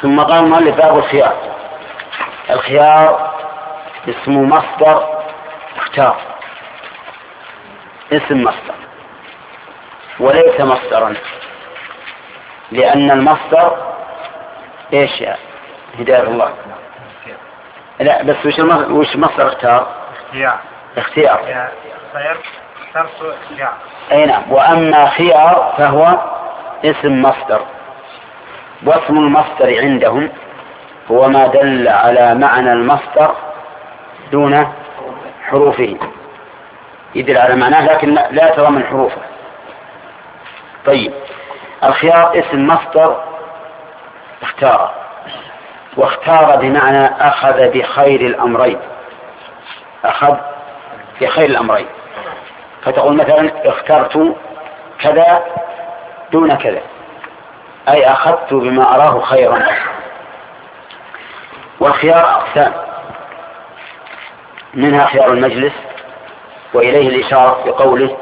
ثم قال المؤلف باب الخيار. الخيار اسم مصدر اختار، اسم مصدر وليس مصدرا، لأن المصدر ايش يا هداية الله؟ لا بس وش مصدر اختار؟ اختيار. اي نعم. واما خيار فهو اسم مصدر، واسم المصدر عندهم هو ما دل على معنى المصدر دون حروفه، يدل على معناه لكن لا ترى من حروفه. طيب الخيار اسم مصدر اختار، واختار بمعنى أخذ بخير الأمرين، أخذ بخير الأمرين. فتقول مثلا اخترت كذا دون كذا، أي أخذت بما أراه خيرا. والخيار أقسام، منها خيار المجلس وإليه الإشارة بقوله